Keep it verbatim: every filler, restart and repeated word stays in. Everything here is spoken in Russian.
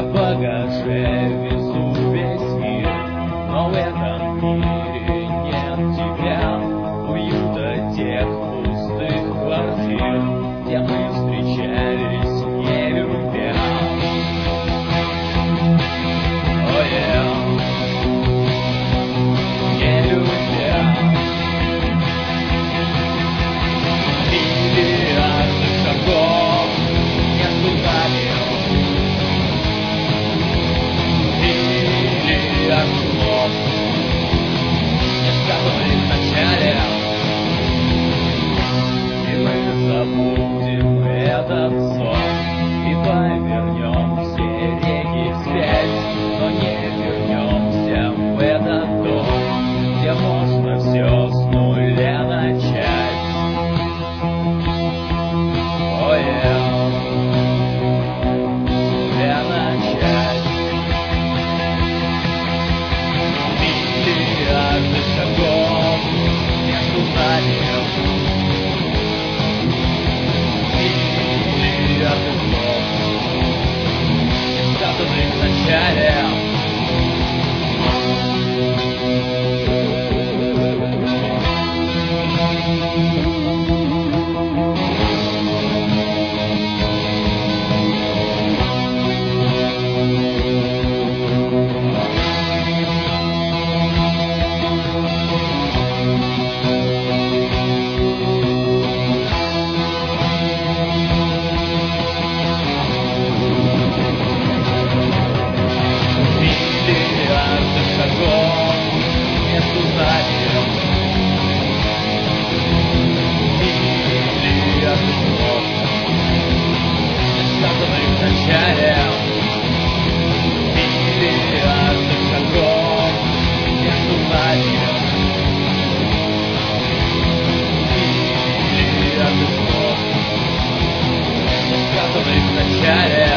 багаже везу весь мир, но в этом мире нет тебя, уюта тех пустых квартир, где мы встречались, не любя. Oh yeah. Не любя. Миллиарды шагов между нами. Миллиард слов, не сказанных в начале. И мы забудем этот сон и повернем все реки вспять, но не вернемся в этот дом, где можно все с нуля начать. Oh yeah. С нуля начать. Миллиарды шагов между нами. Миллиарды слов, сказанных в начале. Миллиарды шагов между нами. Миллиарды слов, сказанных в начале. Миллиарды шагов между нами. Миллиарды слов, сказанных в начале.